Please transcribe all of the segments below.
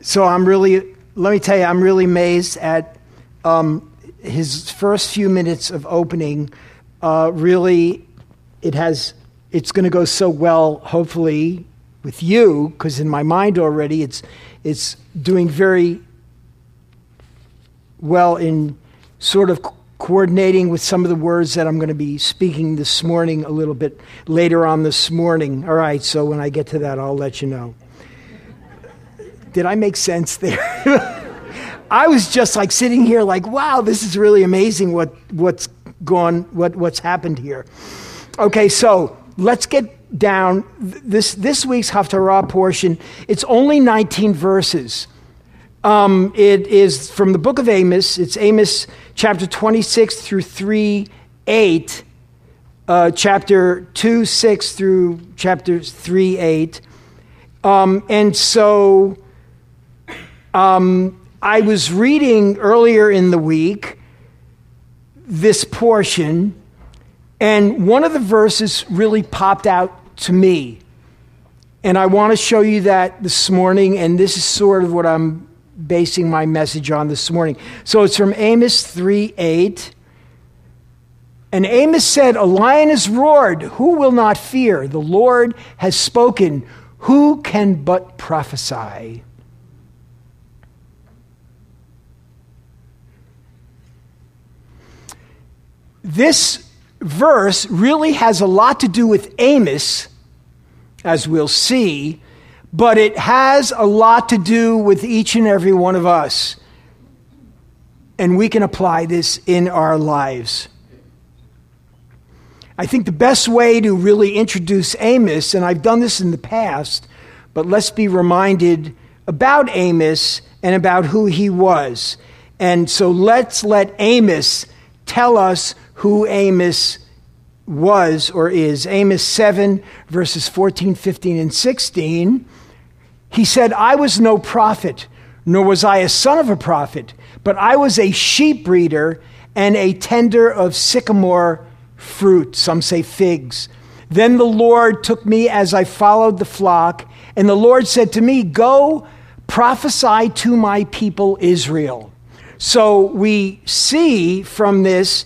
So let me tell you, I'm really amazed at his first few minutes of opening. Really, it's going to go so well, hopefully, with you, because in my mind already, it's doing very well in sort of coordinating with some of the words that I'm going to be speaking this morning a little bit later on this morning. All right, so when I get to that, I'll let you know. Did I make sense there? I was just like sitting here like, wow, this is really amazing what's happened here. Okay, so let's get down. This week's Haftarah portion, it's only 19 verses. It is from the book of Amos. It's Amos chapter 26 through 3:8, chapter 2:6 through chapter 3:8. And so I was reading earlier in the week this portion, and one of the verses really popped out to me. And I want to show you that this morning, and this is sort of what I'm basing my message on this morning. So it's from Amos 3:8. And Amos said, "A lion has roared, who will not fear? The Lord has spoken, who can but prophesy?" This verse really has a lot to do with Amos, as we'll see, but it has a lot to do with each and every one of us. And we can apply this in our lives. I think the best way to really introduce Amos, and I've done this in the past, but let's be reminded about Amos and about who he was. And so let's let Amos tell us who Amos was or is. Amos 7, verses 14, 15, and 16. He said, "I was no prophet, nor was I a son of a prophet, but I was a sheep breeder and a tender of sycamore fruit," some say figs. "Then the Lord took me as I followed the flock, and the Lord said to me, 'Go prophesy to my people Israel.'" So we see from this,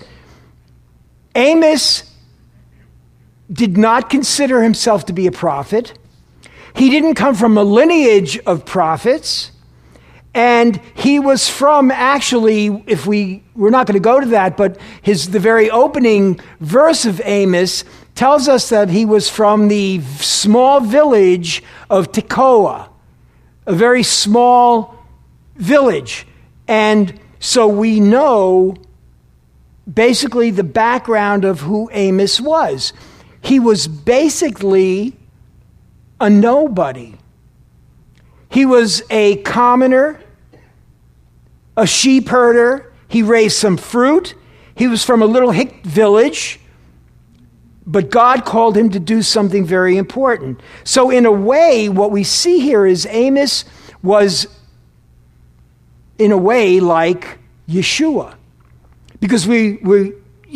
Amos did not consider himself to be a prophet. He didn't come from a lineage of prophets. And he was from, actually, we're not going to go to that, but the very opening verse of Amos tells us that he was from the small village of Tekoa, a very small village. And so we know basically the background of who Amos was. He was basically a nobody. He was a commoner, a sheep herder. He raised some fruit. He was from a little hick village, but God called him to do something very important. So in a way, what we see here is Amos was, in a way, like Yeshua. Because when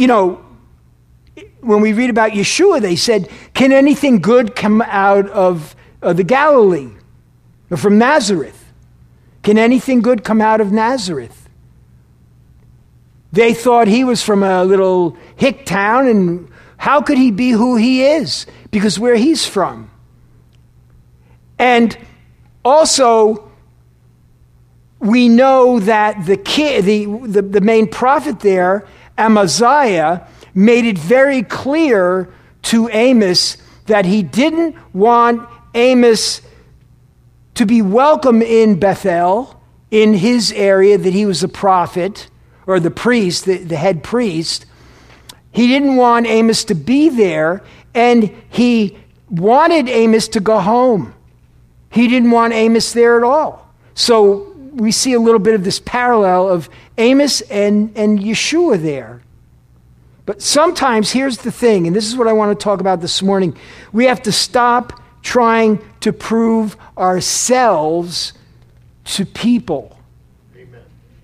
we read about Yeshua, they said, "Can anything good come out of the Galilee or from Nazareth? Can anything good come out of Nazareth?" They thought he was from a little hick town, and how could he be who he is? Because where he's from. And also, we know that the main prophet there, Amaziah, made it very clear to Amos that he didn't want Amos to be welcome in Bethel, in his area, that he was a prophet, or the priest, the head priest. He didn't want Amos to be there, and he wanted Amos to go home. He didn't want Amos there at all. So we see a little bit of this parallel of Amos and Yeshua there. But sometimes, here's the thing, and this is what I want to talk about this morning. We have to stop trying to prove ourselves to people. Amen.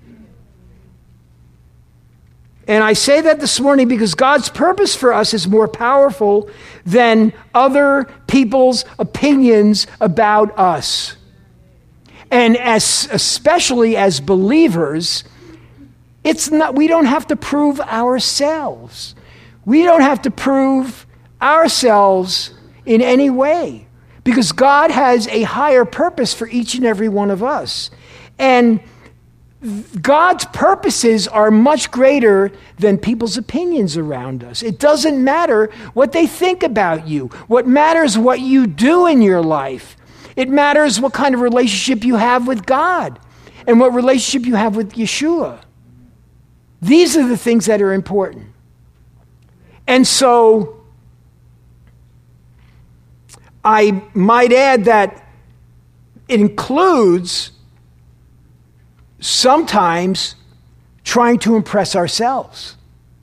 And I say that this morning because God's purpose for us is more powerful than other people's opinions about us. And especially as believers, we don't have to prove ourselves. We don't have to prove ourselves in any way, because God has a higher purpose for each and every one of us. And God's purposes are much greater than people's opinions around us. It doesn't matter what they think about you. What matters is what you do in your life. It matters what kind of relationship you have with God and what relationship you have with Yeshua. These are the things that are important. And so I might add that it includes sometimes trying to impress ourselves.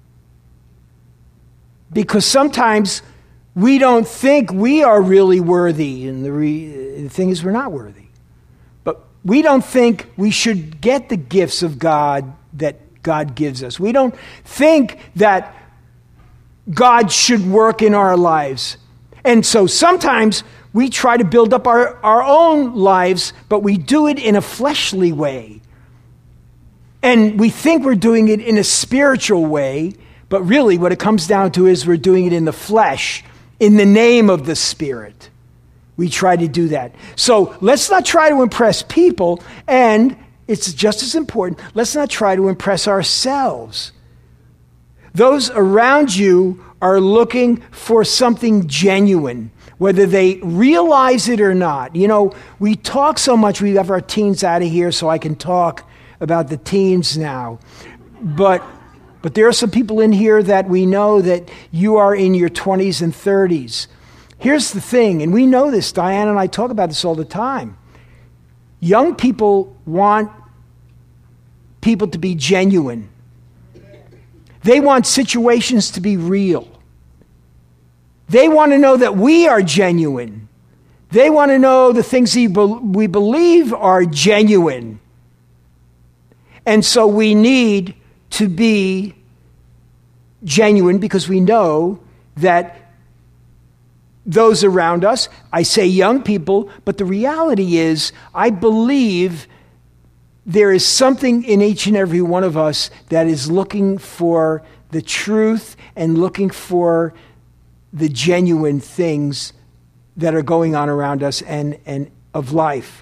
Because sometimes we don't think we are really worthy, and the thing is we're not worthy. But we don't think we should get the gifts of God that God gives us. We don't think that God should work in our lives. And so sometimes we try to build up our own lives, but we do it in a fleshly way. And we think we're doing it in a spiritual way, but really what it comes down to is we're doing it in the flesh, in the name of the Spirit. We try to do that. So let's not try to impress people, and it's just as important, let's not try to impress ourselves. Those around you are looking for something genuine, whether they realize it or not. You know, we talk so much, we have our teens out of here so I can talk about the teens now. But there are some people in here that we know that you are in your 20s and 30s. Here's the thing, and we know this, Diane and I talk about this all the time. Young people want people to be genuine. They want situations to be real. They want to know that we are genuine. They want to know the things we believe are genuine. And so we need to be genuine because we know that those around us, I say young people, but the reality is I believe there is something in each and every one of us that is looking for the truth and looking for the genuine things that are going on around us and of life.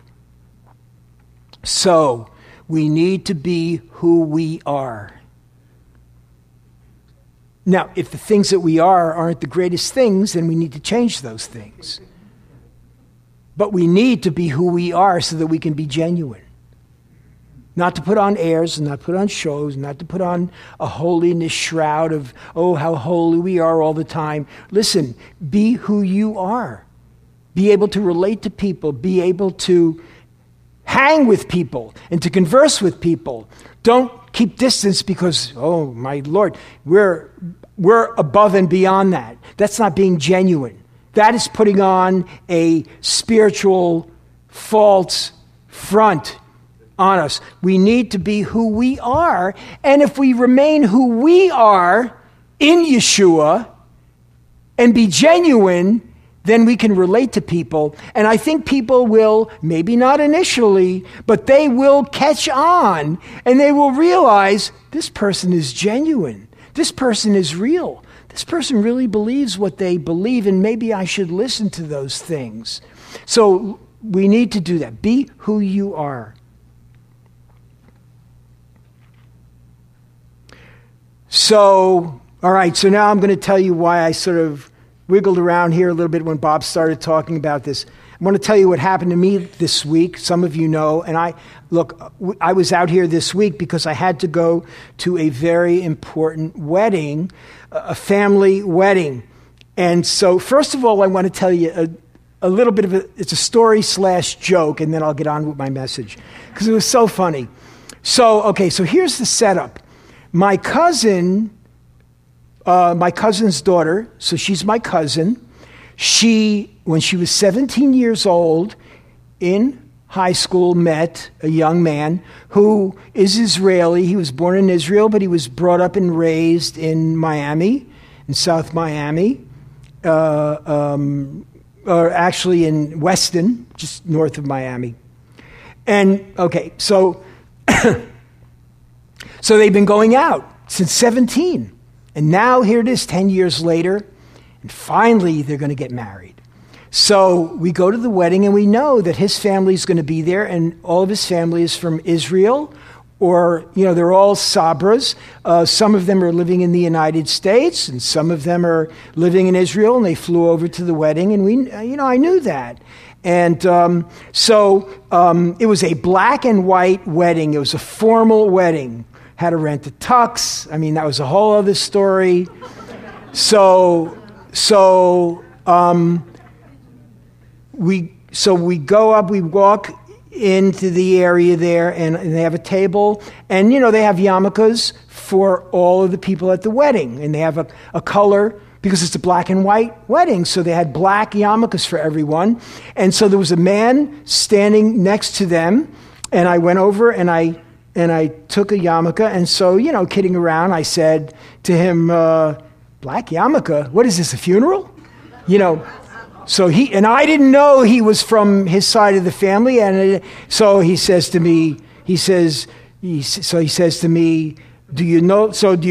So we need to be who we are. Now, if the things that we are aren't the greatest things, then we need to change those things. But we need to be who we are so that we can be genuine. Not to put on airs, not to put on shows, not to put on a holiness shroud of, oh, how holy we are all the time. Listen, be who you are. Be able to relate to people. Be able to hang with people and to converse with people. Don't keep distance because, oh, my Lord, we're above and beyond that. That's not being genuine. That is putting on a spiritual false front on us. We need to be who we are. And if we remain who we are in Yeshua and be genuine, then we can relate to people. And I think people will, maybe not initially, but they will catch on and they will realize this person is genuine. This person is real. This person really believes what they believe, and maybe I should listen to those things. So we need to do that. Be who you are. So, all right, so now I'm going to tell you why I sort of wiggled around here a little bit when Bob started talking about this. I want to tell you what happened to me this week. Some of you know, and I was out here this week because I had to go to a very important wedding, a family wedding. And so, first of all, I want to tell you a little bit of it's a story / joke, and then I'll get on with my message because it was so funny. So here's the setup. My cousin's daughter, so she's my cousin, when she was 17 years old in high school, met a young man who is Israeli. He was born in Israel, but he was brought up and raised in Miami, in South Miami, or actually in Weston, just north of Miami. And, okay, so they've been going out since 17. And now here it is 10 years later, and finally they're going to get married. So we go to the wedding, and we know that his family is going to be there, and all of his family is from Israel, or, they're all Sabras. Some of them are living in the United States, and some of them are living in Israel, and they flew over to the wedding, and I knew that. And so it was a black and white wedding. It was a formal wedding. Had to rent a tux. I mean, that was a whole other story. So we go up, we walk into the area there, and they have a table, and they have yarmulkes for all of the people at the wedding, and they have a color because it's a black and white wedding, so they had black yarmulkes for everyone. And so there was a man standing next to them, and I went over and I took a yarmulke, and so kidding around, I said to him, "Black yarmulke? What is this, a funeral?" So I didn't know he was from his side of the family, and so he says to me, "Do you know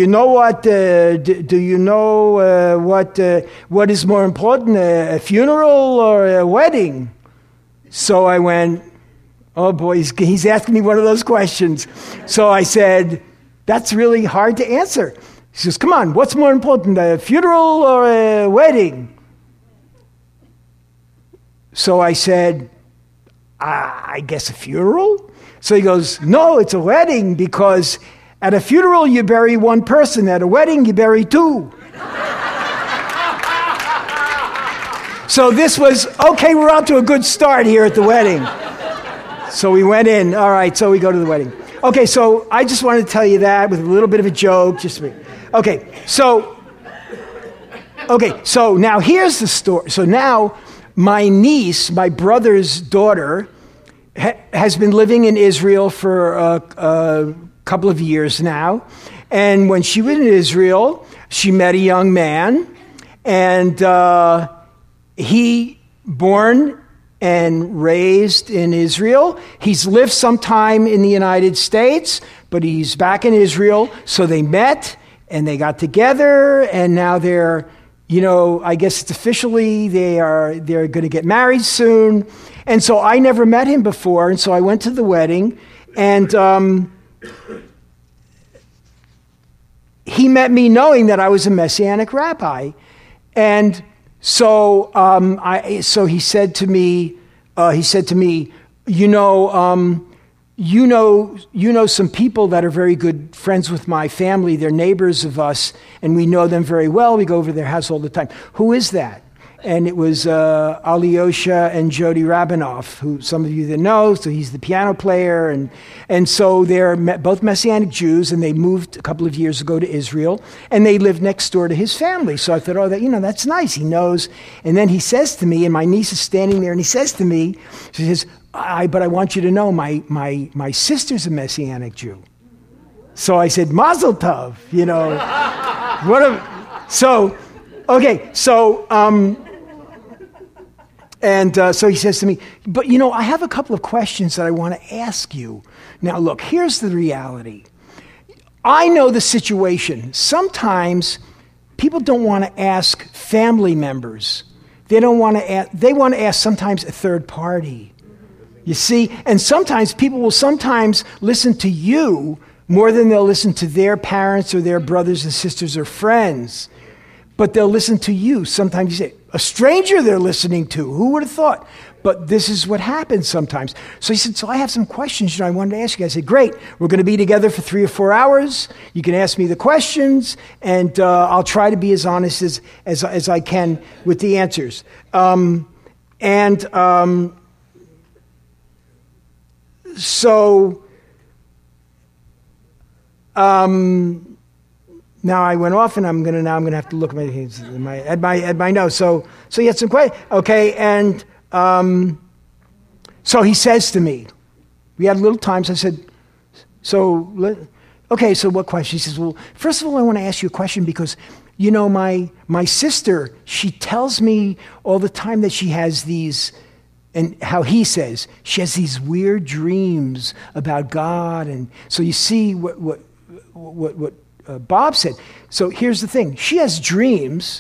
what is more important, a funeral or a wedding?" So I went, "Oh boy, he's asking me one of those questions." So I said, "That's really hard to answer." He says, "Come on, what's more important, a funeral or a wedding?" So I said, "I guess a funeral?" So he goes, "No, it's a wedding, because at a funeral you bury one person, at a wedding you bury two." So this was, okay, we're off to a good start here at the wedding. So we went in. All right, so we go to the wedding. Okay, so I just wanted to tell you that with a little bit of a joke. Okay, so now here's the story. So now my niece, my brother's daughter, has been living in Israel for a couple of years now. And when she was in Israel, she met a young man, and he born and raised in Israel. He's lived some time in the United States, but he's back in Israel. So they met, and they got together, and now they're, I guess it's officially they're going to get married soon. And so I never met him before, and so I went to the wedding, and he met me knowing that I was a Messianic rabbi. And so so he said to me, you know some people that are very good friends with my family. They're neighbors of us, and we know them very well. We go over their house all the time. Who is that? And it was Alyosha and Jody Rabinoff, who some of you that know. So he's the piano player, and so they're both Messianic Jews, and they moved a couple of years ago to Israel, and they lived next door to his family. So I thought, oh, that's nice. He knows. And then he says to me, and my niece is standing there, and he says to me, she says, but I want you to know my sister's a Messianic Jew. So I said, Mazel Tov, So he says to me, but I have a couple of questions that I want to ask you. Now look, here's the reality. I know the situation. Sometimes people don't want to ask family members. They want to ask sometimes a third party. You see? And sometimes people will listen to you more than they'll listen to their parents or their brothers and sisters or friends. But they'll listen to you. Sometimes you say, a stranger they're listening to. Who would have thought? But this is what happens sometimes. So he said, so I have some questions I wanted to ask you. I said, great. We're going to be together for 3 or 4 hours. You can ask me the questions, and I'll try to be as honest as I can with the answers. Now I went off, and I'm gonna have to look at my notes. So he had some questions. Okay, and so he says to me, we had a little time. So I said, so what question? He says, well, first of all, I want to ask you a question because my sister, she tells me all the time that she has these And how he says, she has these weird dreams about God. And so you see what Bob said. So here's the thing. She has dreams,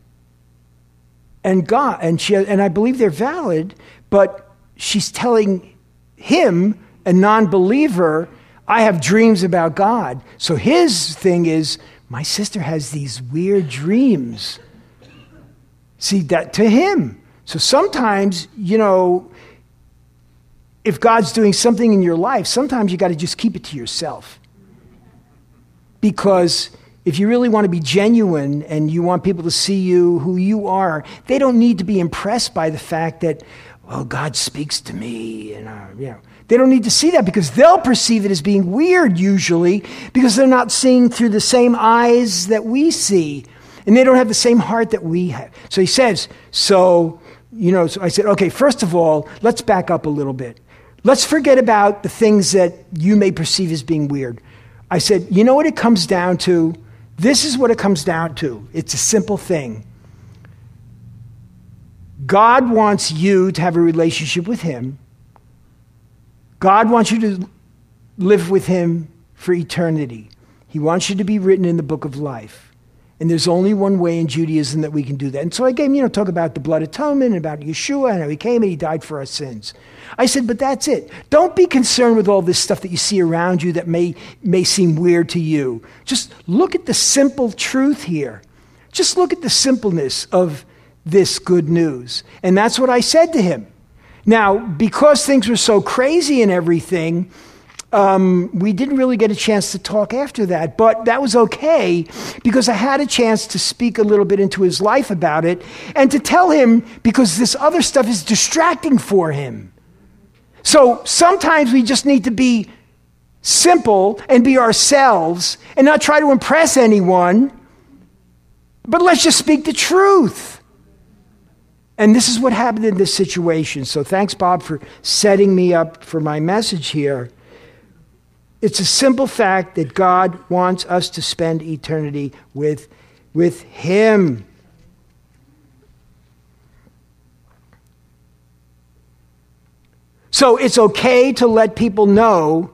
and God, and I believe they're valid, but she's telling him, a non-believer, I have dreams about God. So his thing is, my sister has these weird dreams. See, that to him. So sometimes, if God's doing something in your life, sometimes you got to just keep it to yourself. Because if you really want to be genuine and you want people to see you who you are, they don't need to be impressed by the fact that, well, God speaks to me. And, they don't need to see that because they'll perceive it as being weird usually because they're not seeing through the same eyes that we see. And they don't have the same heart that we have. So he says, so I said, okay, first of all, let's back up a little bit. Let's forget about the things that you may perceive as being weird. I said, you know what it comes down to? This is what it comes down to. It's a simple thing. God wants you to have a relationship with him. God wants you to live with him for eternity. He wants you to be written in the book of life. And there's only one way in Judaism that we can do that. And so I gave him, talk about the blood atonement, and about Yeshua, and how he came and he died for our sins. I said, but that's it. Don't be concerned with all this stuff that you see around you that may seem weird to you. Just look at the simple truth here. Just look at the simpleness of this good news. And that's what I said to him. Now, because things were so crazy and everything, we didn't really get a chance to talk after that, but that was okay because I had a chance to speak a little bit into his life about it and to tell him because this other stuff is distracting for him. So sometimes we just need to be simple and be ourselves and not try to impress anyone, but let's just speak the truth. And this is what happened in this situation. So thanks, Bob, for setting me up for my message here. It's a simple fact that God wants us to spend eternity with him. So it's okay to let people know.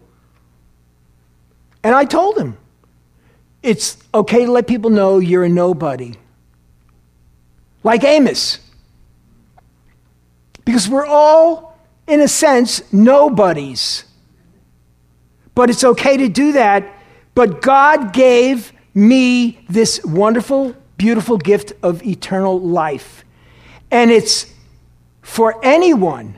And I told him, it's okay to let people know you're a nobody. Like Amos. Because we're all, in a sense, nobodies. But it's okay to do that. But God gave me this wonderful, beautiful gift of eternal life. And it's for anyone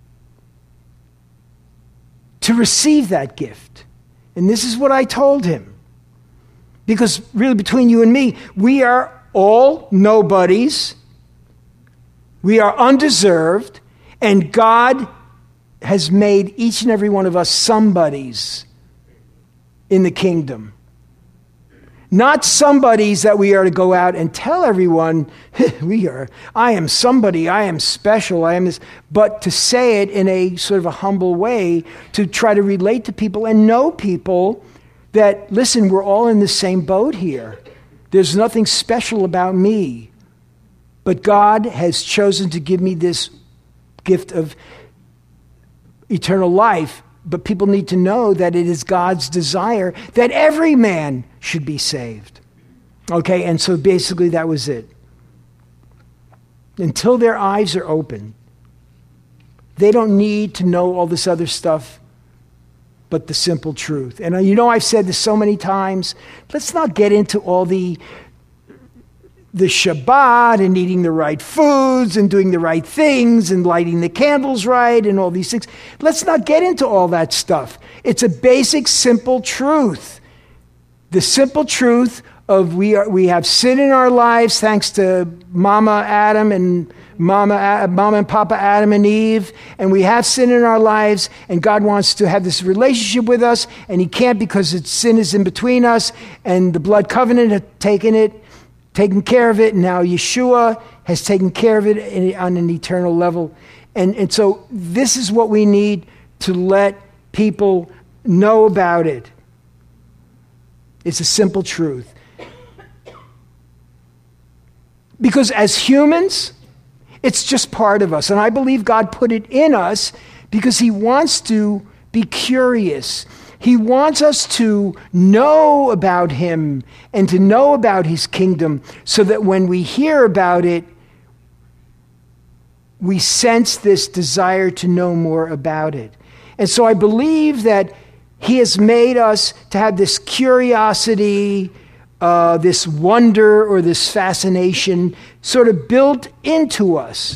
to receive that gift. And this is what I told him. Because really between you and me, we are all nobodies. We are undeserved. And God has made each and every one of us somebodies in the kingdom. Not somebodies that we are to go out and tell everyone, I am somebody, I am special, I am this, but to say it in a sort of a humble way, to try to relate to people and know people that, listen, we're all in the same boat here. There's nothing special about me. But God has chosen to give me this gift of eternal life. But people need to know that it is God's desire that every man should be saved. Okay, and so basically that was it. Until their eyes are open, they don't need to know all this other stuff but the simple truth. And I've said this so many times, let's not get into all the Shabbat and eating the right foods and doing the right things and lighting the candles right and all these things. Let's not get into all that stuff. It's a basic, simple truth. The simple truth of we have sin in our lives thanks to Mama Adam and Mama and Papa Adam and Eve, and we have sin in our lives, and God wants to have this relationship with us, and he can't because sin is in between us, and the blood covenant had taken care of it, and now Yeshua has taken care of it on an eternal level. And so this is what we need to let people know about it. It's a simple truth. Because as humans, It's just part of us. And I believe God put it in us because he wants to be curious. He wants us to know about him and to know about his kingdom so that when we hear about it, we sense this desire to know more about it. And so I believe that he has made us to have this curiosity, this wonder or this fascination sort of built into us.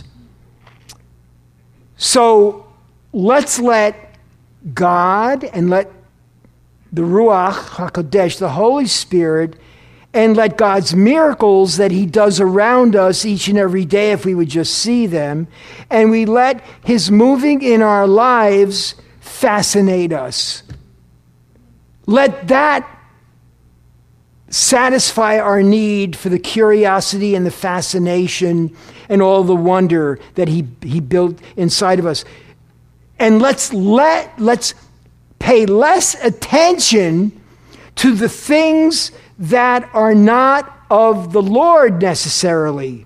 So let's let God and let the Ruach HaKodesh, the Holy Spirit, and let God's miracles that he does around us each and every day, if we would just see them, and we let his moving in our lives fascinate us. Let that satisfy our need for the curiosity and the fascination and all the wonder that he built inside of us. And let's pay less attention to the things that are not of the Lord necessarily.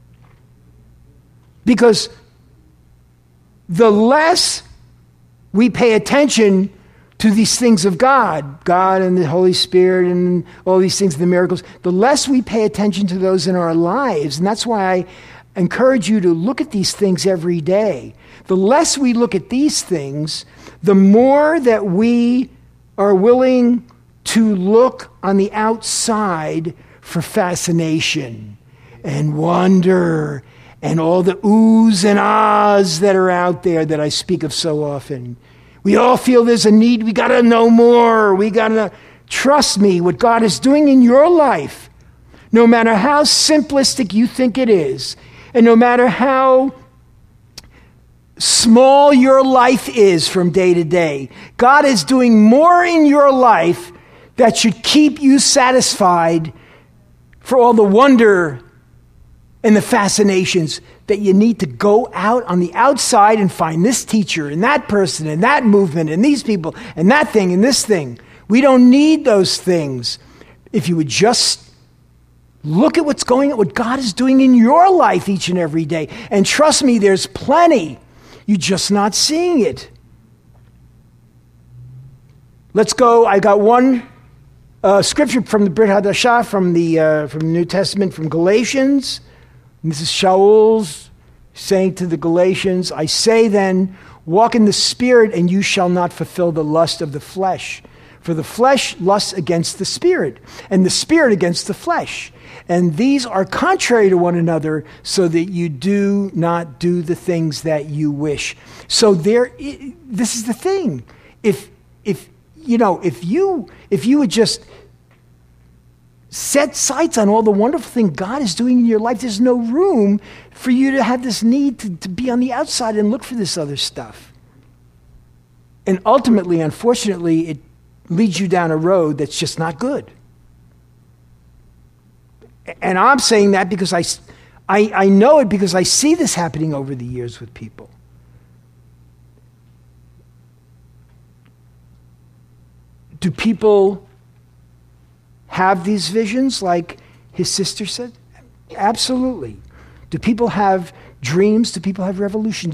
Because the less we pay attention to these things of God and the Holy Spirit and all these things, the miracles, the less we pay attention to those in our lives. And that's why I encourage you to look at these things every day. The less we look at these things, the more that we are willing to look on the outside for fascination and wonder and all the oohs and ahs that are out there that I speak of so often. We all feel there's a need. We got to know more. We got to trust me, what God is doing in your life, no matter how simplistic you think it is, and no matter how small your life is from day to day, God is doing more in your life that should keep you satisfied for all the wonder and the fascinations that you need to go out on the outside and find this teacher and that person and that movement and these people and that thing and this thing. We don't need those things. If you would just look at what God is doing in your life each and every day. And trust me, there's plenty. You're just not seeing it. Let's go. I got one scripture from the Brit Hadashah, from the New Testament, from Galatians. And this is Shaul's saying to the Galatians, I say then, walk in the Spirit, and you shall not fulfill the lust of the flesh. For the flesh lusts against the Spirit, and the Spirit against the flesh. And these are contrary to one another, so that you do not do the things that you wish. So this is the thing. If you would just set sights on all the wonderful thing God is doing in your life, there's no room for you to have this need to be on the outside and look for this other stuff. And ultimately, unfortunately, it leads you down a road that's just not good. And I'm saying that because I know it because I see this happening over the years with people. Do people have these visions like his sister said? Absolutely. Do people have dreams? Do people have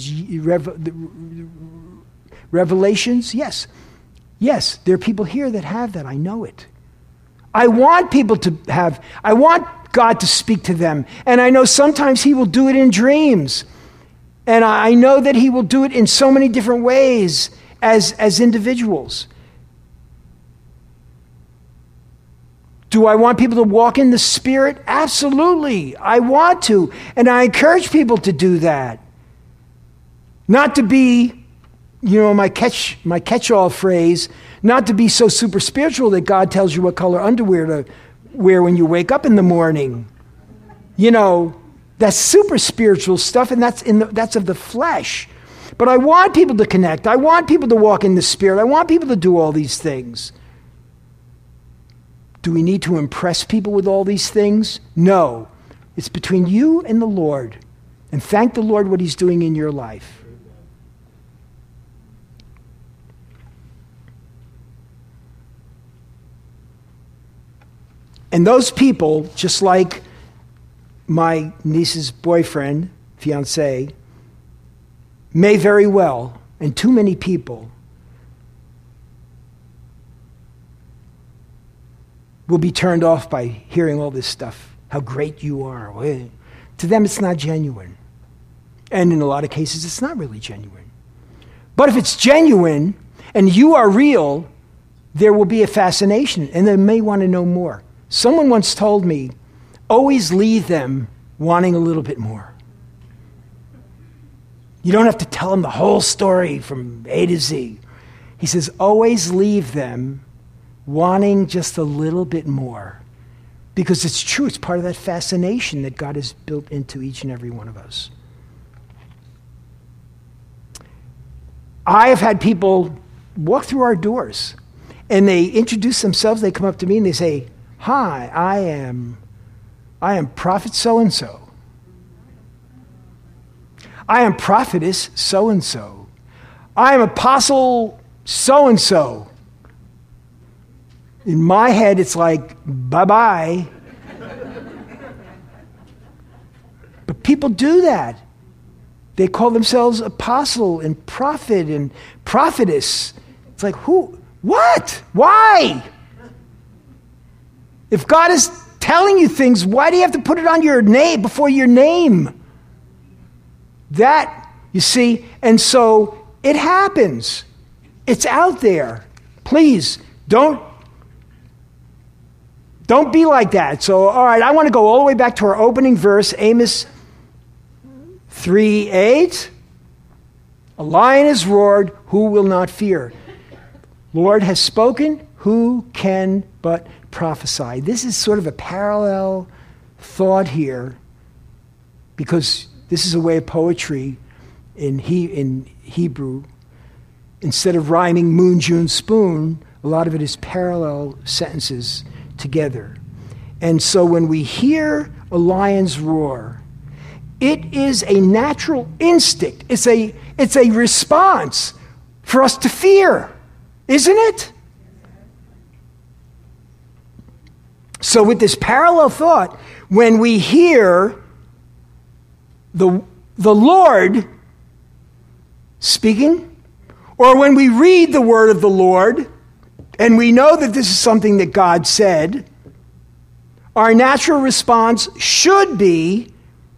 revelations? Yes. Yes, there are people here that have that. I know it. I want God to speak to them. And I know sometimes he will do it in dreams. And I know that he will do it in so many different ways as individuals. Do I want people to walk in the Spirit? Absolutely. I want to. And I encourage people to do that. Not to be, my catch-all phrase, not to be so super spiritual that God tells you what color underwear to wear when you wake up in the morning. That's super spiritual stuff, and that's of the flesh. But I want people to connect. I want people to walk in the Spirit. I want people to do all these things. Do we need to impress people with all these things? No. It's between you and the Lord. And thank the Lord what he's doing in your life. And those people, just like my niece's boyfriend, fiancé, may very well, and too many people will be turned off by hearing all this stuff, how great you are. To them, it's not genuine. And in a lot of cases, it's not really genuine. But if it's genuine and you are real, there will be a fascination, and they may want to know more. Someone once told me, always leave them wanting a little bit more. You don't have to tell them the whole story from A to Z. He says, always leave them wanting just a little bit more. Because it's true, it's part of that fascination that God has built into each and every one of us. I have had people walk through our doors and they introduce themselves, they come up to me and they say, hi, I am prophet so-and-so. I am prophetess so-and-so. I am apostle so-and-so. In my head, it's like, bye-bye. But people do that. They call themselves apostle and prophet and prophetess. It's like, who? What? Why? If God is telling you things, why do you have to put it on your name, before your name? That, you see, and so it happens. It's out there. Please, don't be like that. So, all right, I want to go all the way back to our opening verse, Amos 3:8. A lion has roared, who will not fear? Lord has spoken, who can but prophesy? This is sort of a parallel thought here, because this is a way of poetry in Hebrew. Instead of rhyming moon, June, spoon, a lot of it is parallel sentences together. And so when we hear a lion's roar, it is a natural instinct. It's a response for us to fear, isn't it? So with this parallel thought, when we hear the Lord speaking, or when we read the word of the Lord, and we know that this is something that God said, our natural response should be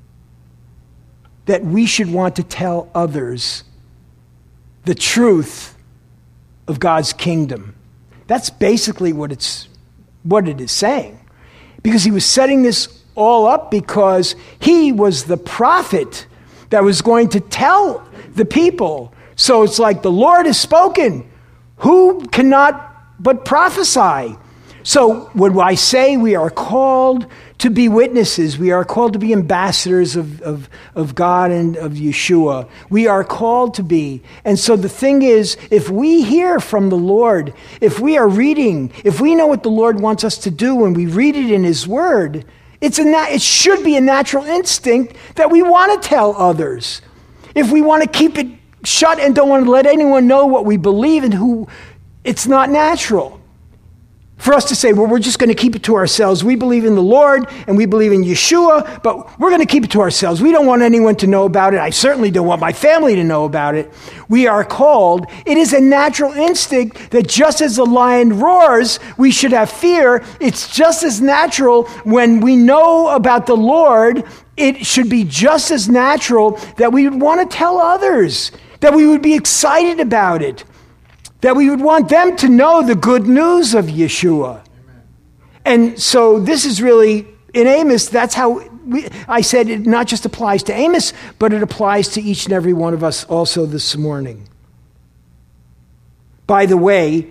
that we should want to tell others the truth of God's kingdom. That's basically what it is saying. Because he was setting this all up because he was the prophet that was going to tell the people. So it's like the Lord has spoken. Who cannot but prophesy? So when I say we are called to be witnesses, we are called to be ambassadors of God and of Yeshua. We are called to be. And so the thing is, if we hear from the Lord, if we are reading, if we know what the Lord wants us to do when we read it in his word, it should be a natural instinct that we want to tell others. If we want to keep it shut and don't want to let anyone know what we believe and who, it's not natural for us to say, well, we're just going to keep it to ourselves. We believe in the Lord and we believe in Yeshua, but we're going to keep it to ourselves. We don't want anyone to know about it. I certainly don't want my family to know about it. We are called. It is a natural instinct that just as the lion roars, we should have fear. It's just as natural when we know about the Lord. It should be just as natural that we would want to tell others, that we would be excited about it, that we would want them to know the good news of Yeshua. Amen. And so this is really, in Amos, that's how I said it not just applies to Amos, but it applies to each and every one of us also this morning. By the way,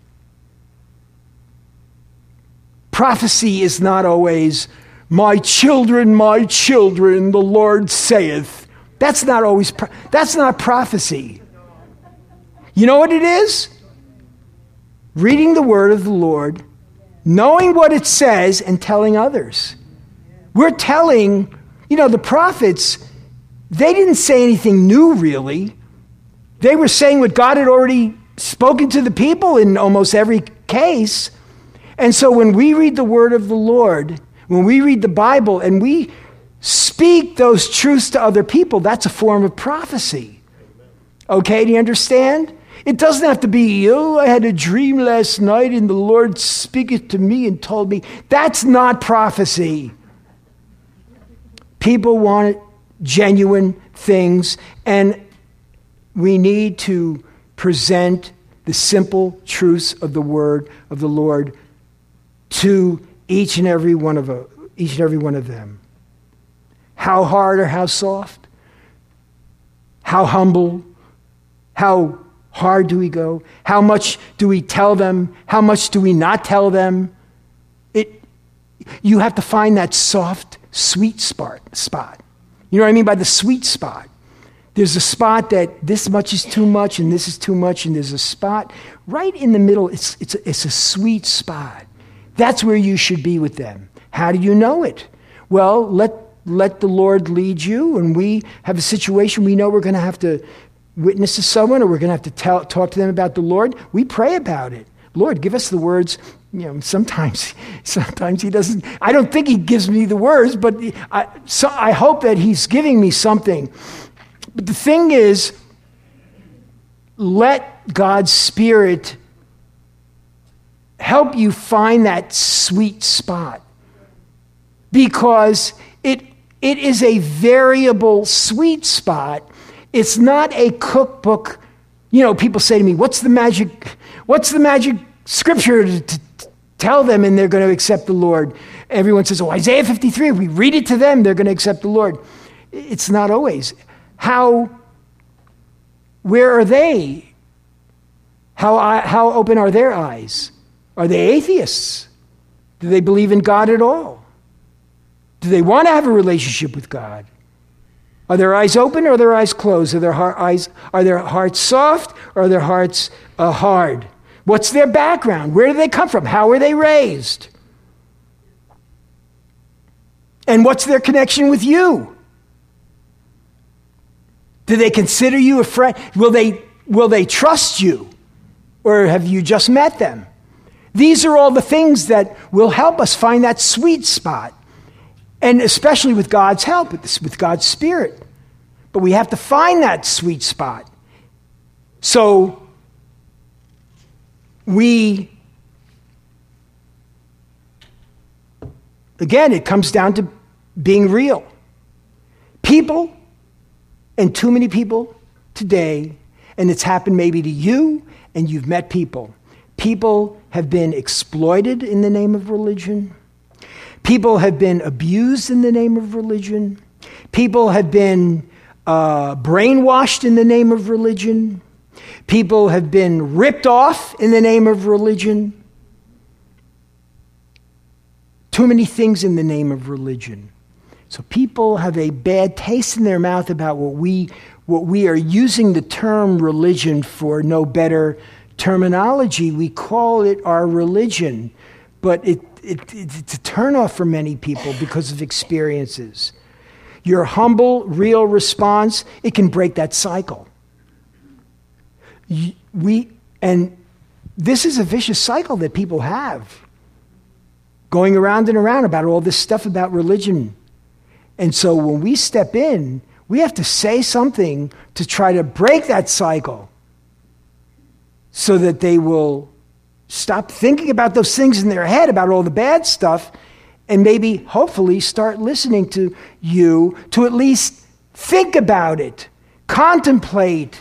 prophecy is not always, my children, the Lord saith. That's not prophecy. You know what it is? Reading the word of the Lord, knowing what it says, and telling others. We're telling, the prophets, they didn't say anything new, really. They were saying what God had already spoken to the people in almost every case. And so when we read the word of the Lord, when we read the Bible and we speak those truths to other people, that's a form of prophecy. Okay, do you understand? It doesn't have to be, oh, I had a dream last night and the Lord speaketh to me and told me. That's not prophecy. People want genuine things, and we need to present the simple truths of the word of the Lord to each and every one of them. How hard or how soft? How humble? How hard do we go? How much do we tell them? How much do we not tell them? You have to find that soft, sweet spot. You know what I mean by the sweet spot? There's a spot that this much is too much and this is too much, and there's a spot right in the middle. It's a sweet spot. That's where you should be with them. How do you know it? Well, let the Lord lead you. When we have a situation we know we're going to have to witness to someone, or we're going to have to talk to them about the Lord, we pray about it. Lord, give us the words. You know, sometimes he doesn't. I don't think he gives me the words, but I hope that he's giving me something. But the thing is, let God's Spirit help you find that sweet spot, because it is a variable sweet spot. It's not a cookbook. You know, people say to me, what's the magic scripture to tell them and they're going to accept the Lord? Everyone says, oh, Isaiah 53, if we read it to them, they're going to accept the Lord. It's not always. Where are they? How open are their eyes? Are they atheists? Do they believe in God at all? Do they want to have a relationship with God? Are their eyes open or are their eyes closed? Are their hearts soft or are their hearts hard? What's their background? Where do they come from? How were they raised? And what's their connection with you? Do they consider you a friend? Will they trust you? Or have you just met them? These are all the things that will help us find that sweet spot. And especially with God's help, with God's Spirit. But we have to find that sweet spot. So again, it comes down to being real. People, and too many people today, and it's happened maybe to you, and you've met people. People have been exploited in the name of religion. People have been abused in the name of religion. People have been brainwashed in the name of religion. People have been ripped off in the name of religion. Too many things in the name of religion. So people have a bad taste in their mouth about what we are using the term religion for. No better terminology. We call it our religion, but it's a turnoff for many people because of experiences. Your humble, real response, it can break that cycle. And this is a vicious cycle that people have, going around and around about all this stuff about religion. And so when we step in, we have to say something to try to break that cycle so that they will stop thinking about those things in their head, about all the bad stuff, and maybe, hopefully, start listening to you to at least think about it, contemplate,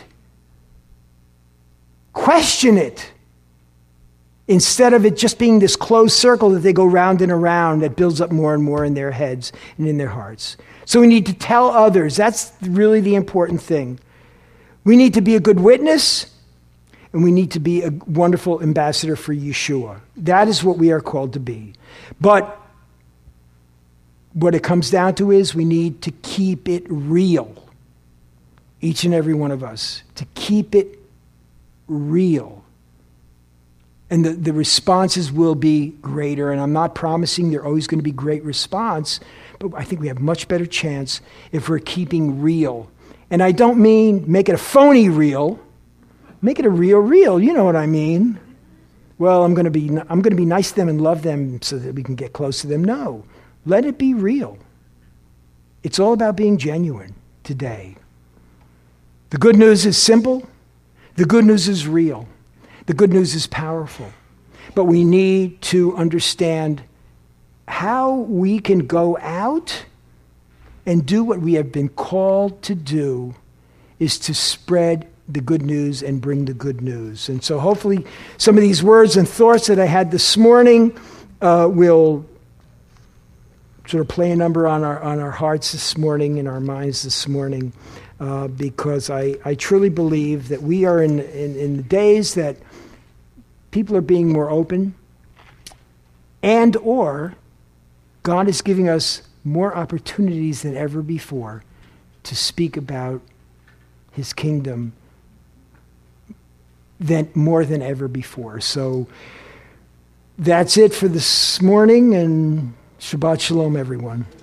question it, instead of it just being this closed circle that they go round and around that builds up more and more in their heads and in their hearts. So we need to tell others. That's really the important thing. We need to be a good witness, and we need to be a wonderful ambassador for Yeshua. That is what we are called to be. But what it comes down to is we need to keep it real. Each and every one of us. To keep it real. And the responses will be greater. And I'm not promising they're always going to be great response, but I think we have much better chance if we're keeping real. And I don't mean make it a phony real. Make it a real. You know what I mean. Well, I'm going to be nice to them and love them so that we can get close to them. No, let it be real. It's all about being genuine today. The good news is simple. The good news is real. The good news is powerful. But we need to understand how we can go out and do what we have been called to do is to spread the good news and bring the good news. And so hopefully some of these words and thoughts that I had this morning will sort of play a number on our hearts this morning and our minds this morning, because I truly believe that we are in the days that people are being more open, and or God is giving us more opportunities than ever before to speak about his kingdom more than ever before. So that's it for this morning, and Shabbat Shalom, everyone.